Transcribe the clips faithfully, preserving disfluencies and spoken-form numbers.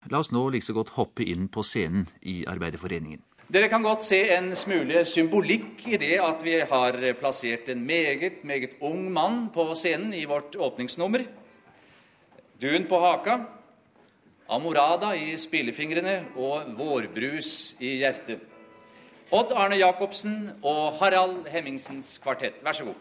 La oss nå like så godt hoppe inn på scenen i Arbeiderforeningen. Dere kan godt se en smule symbolikk i det at vi har plassert en meget, meget ung mann på scenen i vårt åpningsnummer. Dun på haka, Amorada i spillefingrene og vårbrus i hjertet. Odd Arne Jacobsen og Harald Hemmingsens kvartett. Vær så god.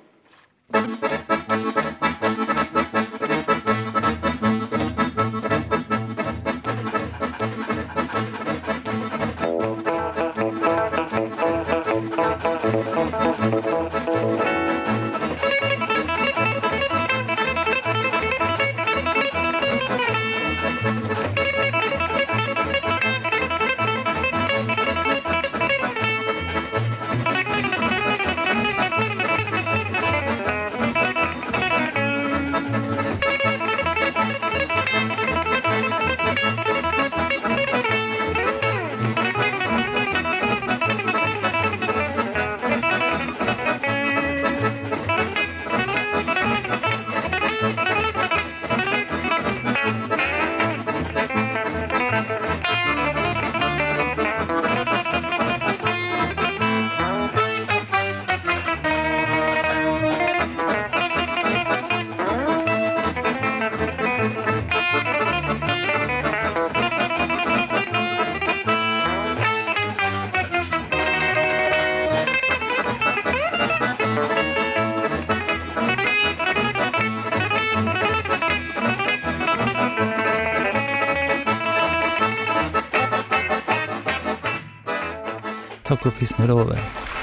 Takk og prisen er over.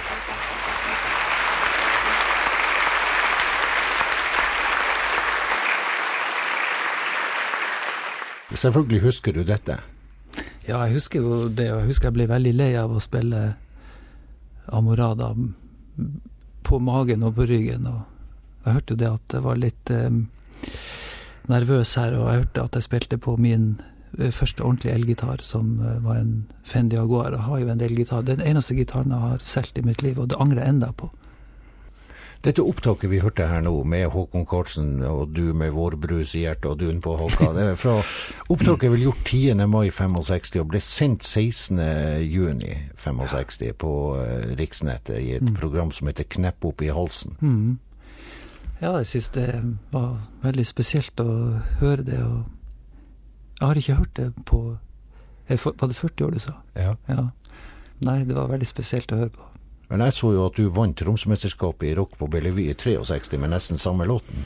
Selvfølgelig husker du dette. Ja, jeg husker jo det, og jeg husker jeg ble veldig lei av å spille Amorada på magen og på ryggen, og jeg hørte jo det at det var litt eh, nervøs her, og jeg hørte at jeg spilte på min første ordentlige elgitar, som var en Fendi Jaguar, og har jo en del gitar. Den eneste gitaren jeg har selv i mitt liv, og det angrer jeg enda på. Dette opptaket vi hørte her nå, med Håkon Karlsen, og du med vårbrus i hjertet og dun på håka, det er fra opptaket vel gjort tiende mai sekstifem, og ble sendt sekstende juni sekstifem på Riksnettet i et mm. program som heter Knepp opp i halsen. Mm. Ja, jeg synes det var veldig spesielt å høre det, og jeg har ikke hørt det på, var det førti år du sa? Ja. Ja. Nei, det var veldig spesielt å høre på. Men jeg så jo at du vant Tromsømesterskapet i rock på Bellevue i sekstiftre med nesten samme låten.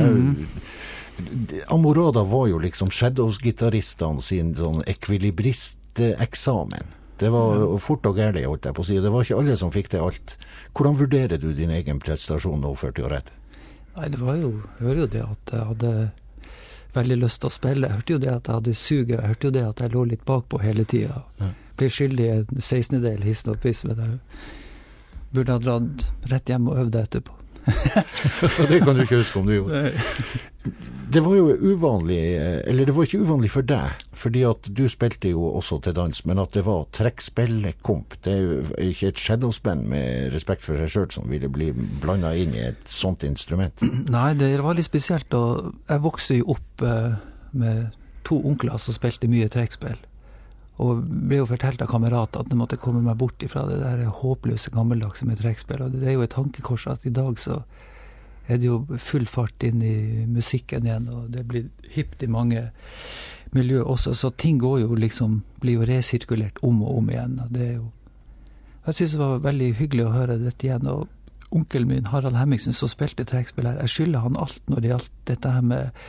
Mm. Amorada var jo liksom Shadows-gitarristene sin sånn ekvilibrist-eksamen. Det var ja. fort og gærlig, holdt jeg på å si. Det var ikke alle som fikk det alt. Hvordan vurderer du din egen prestasjon nå førti år etter? Nei, det var jo, jeg hører jo det at jeg hadde veldig lyst til å spille. Jeg hørte jo det at jeg hadde suget. Jeg hørte jo det at jeg lå litt bakpå hele tiden. Ja. Ble skyldig en sekstendedel hissen og piss, men jeg burde ha dratt rett hjem og øvde etterpå. Det kan du ikke huske om du gjorde. Det var jo uvanlig, eller det var ikke uvanlig for deg, fordi at du spilte jo også til dans, men at det var trekkspillekomp. Det er jo ikke et shadowsband med respekt for seg selv som ville bli blandet inn i et sånt instrument. Nei, det var litt spesielt, og jeg vokste jo opp med to onkler som spilte mye trekkspill. Og ble jo fortalt av kamerater at det måtte komme meg bort ifra det der håpløse gammeldagse med trekkspill. Og det er jo et tankekors at i dag så er det jo full fart inn i musikken igjen, og det blir hypt i mange miljø også, så ting går jo liksom, blir jo resirkulert om og om igjen. Og det er jo, jeg synes det var veldig hyggelig å høre dette igjen, og onkelen min, Harald Hemmingsen, som spilte trekkspill her, jeg skylder han alt når det gjaldt dette her med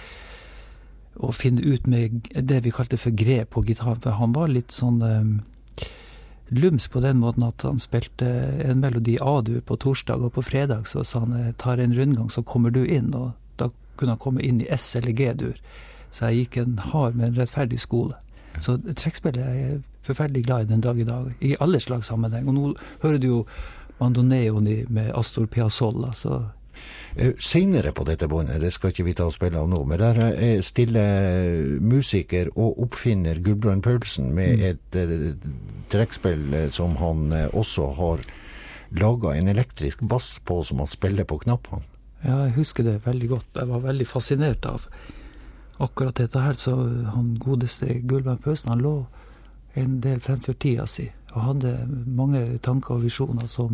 å finne ut med det vi kalte for grep på gitar, for han var litt sånn um, lums på den måten at han spilte en melodi A-dur på torsdag, og på fredag så sa han, tar en rundgang så kommer du inn, og da kunne han komme inn i S- eller G-dur. Så jeg gikk en hard, men rettferdig skole. Så trekkspillet er jeg forferdelig glad i den dag i dag, i alle slags sammenheng. Og nå hører du jo Bandoneon med Astor Piazzolla, så senere på dette båndet, det skal ikke vi ta og spille av nå, men der er stille musiker og oppfinner Gudbrand Paulsen med mm. et uh, trekkspill som han uh, også har laget en elektrisk bass på som han spiller på knappene. Ja, jeg husker det veldig godt. Jeg var veldig fascinert av, akkurat dette her, så han godeste Gulbrand Paulsen, han lå en del fremfor tida si, og hadde mange tanker og visjoner som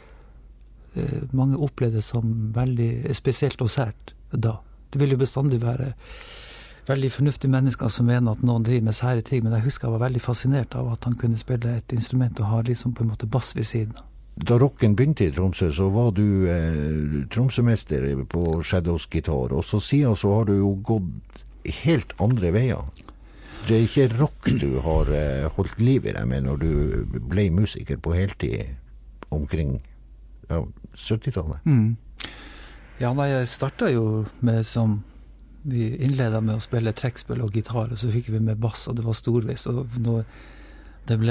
eh, mange opplevde som veldig spesielt og sært da. Det vil jo bestandig være veldig fornuftige mennesker som mener at noen driver med sære ting, men jeg husker jeg var veldig fascinert av at han kunne spille et instrument og ha liksom på en måte bass ved siden. Da rocken begynte i Tromsø, så var du eh, Tromsømester på Shadows gitar, og så siden så har du jo gått helt andre veier. Det er ikke rock du har eh, holdt liv i deg med når du ble musiker på heltid omkring ja, syttitallet. Mm. Ja, nei, jeg startet jo med som vi innledet med å spille trekkspill og gitar, og så fikk vi med bass, og det var storvis, og når det ble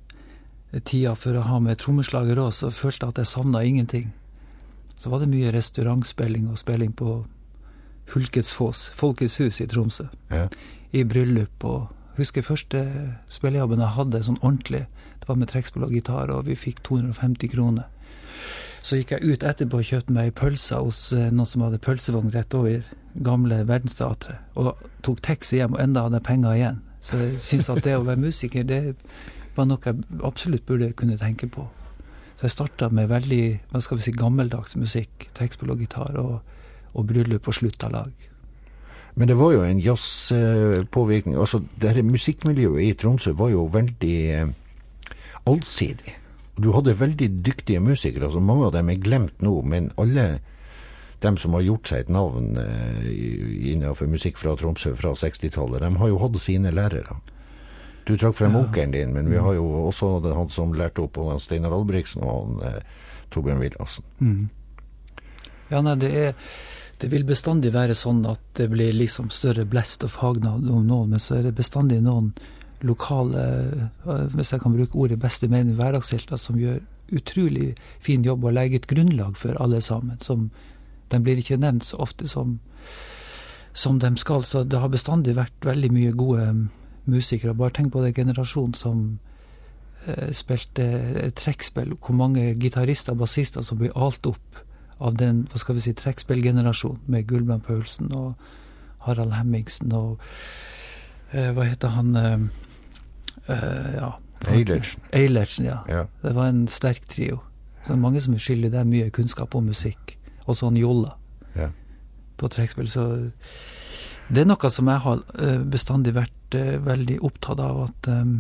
tida for å ha med trommeslager også, så følte jeg at jeg savnet ingenting. Så var det mye restaurantspilling og spilling på Hulketsfoss, Folkets hus i Tromsø, ja. I bryllup, og husker første spillejobben jeg hadde sånn ordentlig, det var med trekkspill og gitar, og vi fikk to hundre og femti kroner. Så gikk jeg ut etterpå og kjøpte meg pølser hos noen som hadde pølsevogn rett over gamle Verdensteatret, og tok taxi hjem, og enda hadde jeg penger igjen. Så jeg synes at det å være musiker, det var noe jeg absolutt burde kunne tenke på. Så jeg startet med veldig, hva skal vi si, gammeldags musikk, trekkspill og gitar, og, og bryllup og slutt av lag. Men det var jo en jazzpåvirkning. Altså, det her musikkmiljøet i Tromsø var jo veldig eh, allsidig. Du hadde veldig dyktige musikere, altså mange av dem er glemt nå, men alle dem som har gjort seg et navn eh, innenfor musikk fra Tromsø fra sekstitallet, de har jo hatt sine lærere. Du trakk frem ja. Onkelen din, men vi har jo også han som lærte opp av Steinar Albrigtsen og han eh, Torbjørn Wilhelmsen. Mm. Ja, nei, det er det vil bestandig være sånn at det blir liksom større blest og fagnad om noen, men så er det bestandig noen lokale, hvis jeg kan bruke ordet beste mening, hverdagshelter som gjør utrolig fin jobb og legger et grunnlag for alle sammen, som de blir ikke nevnt så ofte som, som de skal, så det har bestandig vært veldig mye gode musikere. Bare tenk på det generasjon som eh, spilte trekkspill, hvor mange gitarister og bassister som blir alt opp av den, hva skal vi si, trekkspillgenerasjon med Gulbrand Paulsen og Harald Hemmingsen og eh, hva heter han eh, Uh, ja. Eilertsen. Eilertsen, ja. ja. Det var en sterk trio. Så det er mange som er skyldig der mye kunnskap om musikk. Og sånn jolla ja. På trekkspill. Så det er noe som jeg har uh, bestandig vært uh, veldig opptatt av, at, um,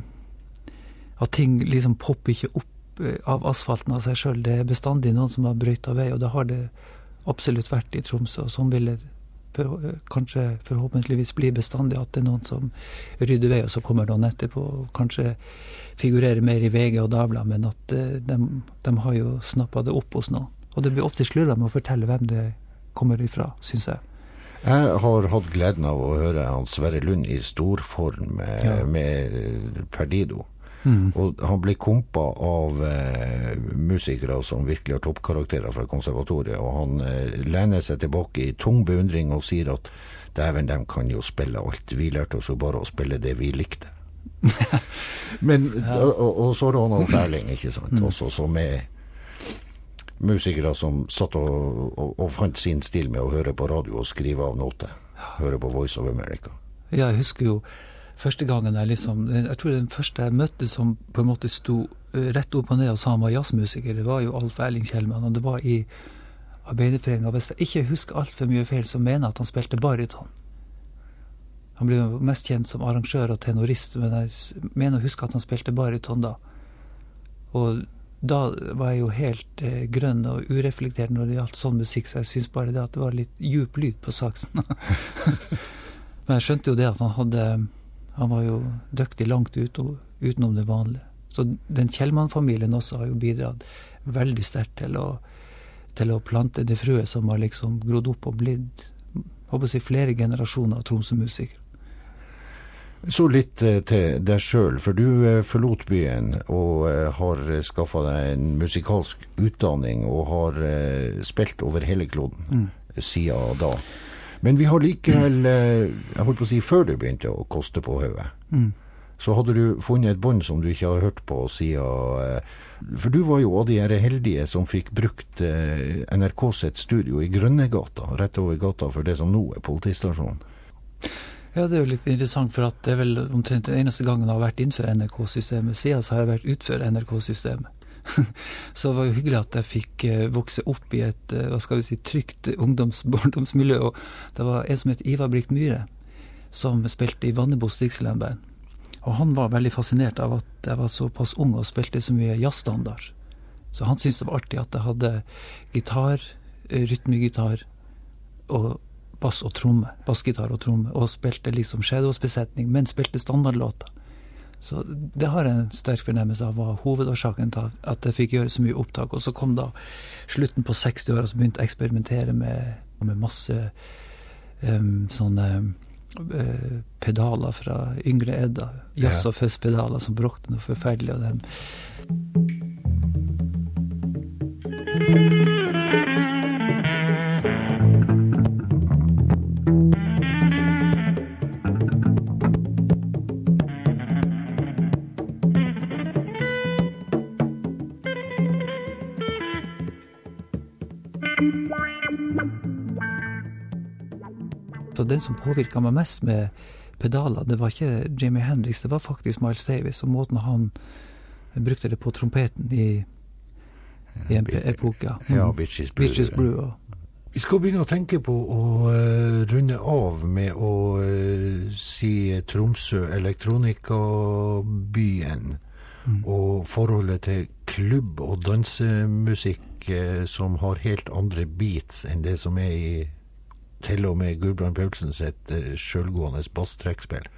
at ting liksom popper ikke opp uh, av asfalten av seg selv. Det er bestandig noen som har brøyt av vei, og det har det absolutt vært i Tromsø, og sånn vil det For, kanskje forhåpentligvis blir bestandig at det er noen som rydder vei, og så kommer noen etterpå og kanskje figurerer mer i V G og Dagbladet, men at uh, de, de har jo snappet det opp hos noen. Og det blir ofte slurret med å fortelle hvem det kommer ifra, synes jeg. Jeg har hatt gleden av å høre han Sverre Lund i storform med, ja. med Perdido. Mm. Og han blir kompa av eh, musikere som virkelig har toppkarakterer fra konservatoriet, og han eh, lener seg tilbake i tung beundring og sier at dæven, dem kan jo spille alt. Vi lærte oss jo bare å spille det vi likte. Men, ja. og, og så har han Alf Erling, ikke sant? Mm. Også som er musikere som satt og, og, og fant sin stil med å høre på radio og skrive av noter. Høre på Voice of America. Ja, jeg husker jo første gangen jeg liksom, jeg tror den første jeg møtte som på en måte sto rett opp og ned og sa han var jazzmusiker, det var jo Alf Erling Kjellman, og det var i Arbeiderforeningen. Hvis jeg ikke husker alt for mye feil, så mener jeg at han spilte bariton. Han ble jo mest kjent som arrangør og tenorist, men jeg mener å huske at han spilte bariton da. Og da var jeg jo helt eh, grønn og ureflektert når det gjaldt sånn musikk, så jeg synes bare det at det var litt djup lyd på saksen. Men jeg skjønte jo det at han hadde Han var jo dyktig langt ut og utenom det vanlige. Så den Kjellman-familien også har jo bidratt veldig sterkt til å, til å plante det frøet som har liksom grodd opp og blitt, håper jeg, flere generasjoner av Tromsø-musikere. Så litt eh, til deg selv, for du eh, forlot byen og eh, har skaffet deg en musikalsk utdanning og har eh, spilt over hele kloden mm. siden da. Men vi har likevel, jeg holdt på å si, før du begynte å koste på høyet, mm. så hadde du funnet et bånd som du ikke har hørt på siden, for du var jo av de her heldige som fikk brukt N R K sitt studio i Grønnegata, rett over gata for det som nå er politistasjonen. Ja, det er jo litt interessant, for at det er vel omtrent den eneste gangen jeg har vært innenfor N R K-systemet. Siden så har jeg vært utfor N R K-systemet. Så det var jo hyggelig at jeg fikk uh, vokse opp i et, uh, hva skal vi si, trygt ungdoms-barndomsmiljø. Og det var en som het Ivar Brikt Myhre, som spilte i Vannebo Strikselandband. Og han var veldig fascinert av at jeg var såpass ung og spilte så mye jazzstandard. Så han syntes det var artig at jeg hadde gitar, rytmegitar og bass og tromme, bassgitar og tromme, og spilte liksom Shadows-besetning, men spilte standardlåter. Så det har en sterk fornemmelse av hva hovedårsaken til at jeg fikk gjøre så mye opptak. Og så kom da slutten på seksti år, og så begynte jeg å eksperimentere med, med masse um, sånne uh, pedaler fra yngre Edda, jazz- og fuzz-pedaler som bråkte noe forferdelig av dem. Så den som påvirket meg mest med pedaler, det var ikke Jimi Hendrix, det var faktisk Miles Davis, og måten han brukte det på trompeten i, i en epok. Ja, ja Bitches Brew. Bitches Brew og vi skal begynne å tenke på å uh, runde av med å uh, si Tromsø elektronikabyen, mm. og forholdet til klubb- og dansemusikk uh, som har helt andre beats enn det som er i til og med Gudbrand Paulsen sitt uh, selvgående basstrekkspill.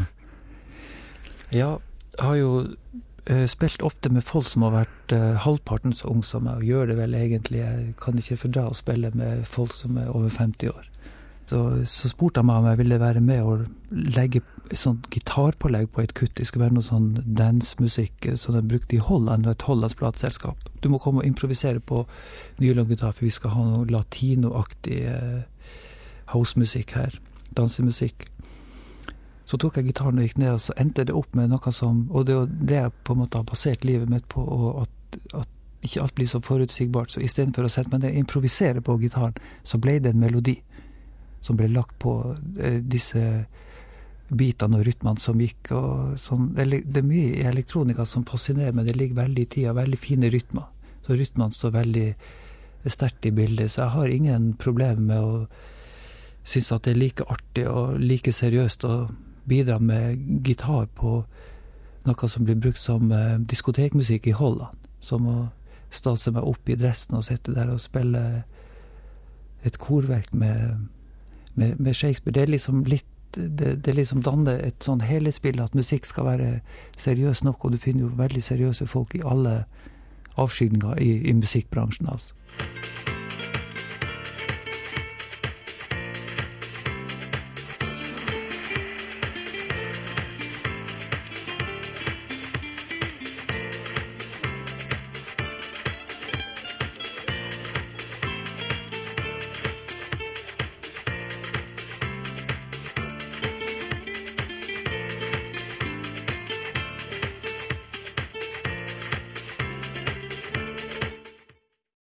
Ja, jeg har jo uh, spilt ofte med folk som har vært uh, halvparten så ung som meg, og gjør det vel egentlig. Jeg kan ikke fordra å spille med folk som er over femti år. Så, så spurte jeg meg om jeg ville være med og legge et sånt gitarpålegg på et kutt. Det skulle være noe sånn dancemusikk som jeg brukte i Holland, et hollandsk plateselskap. Du må komme og improvisere på nylongitar, for vi skal ha noe latinoaktig uh, housemusikk her, dansemusikk. Så tok jeg gitaren og gikk ned, og så endte det opp med noe som, og det er det jeg på en måte har basert livet mitt på, og at, at ikke alt blir så forutsigbart. Så i stedet for å sette meg ned og improvisere på gitaren, så ble det en melodi som ble lagt på eh, disse bitene og rytmene som gikk. Og sånn. Det er mye i elektronika som fascinerer meg, det ligger veldig i tida, veldig fine rytmer. Så rytmene står veldig sterkt i bildet, så jeg har ingen problem med å synes at det er like artig og like seriøst å bidra med gitar på noe som blir brukt som eh, diskotekmusikk i Holland, som å stalse meg opp i dressen og sitte der og spille et korverk med, med, med Shakespeare. Det er liksom litt, det, det liksom danner et sånn helhetsbilde at musikk skal være seriøs nok, og du finner jo veldig seriøse folk i alle avskygninger i, i musikkbransjen, altså.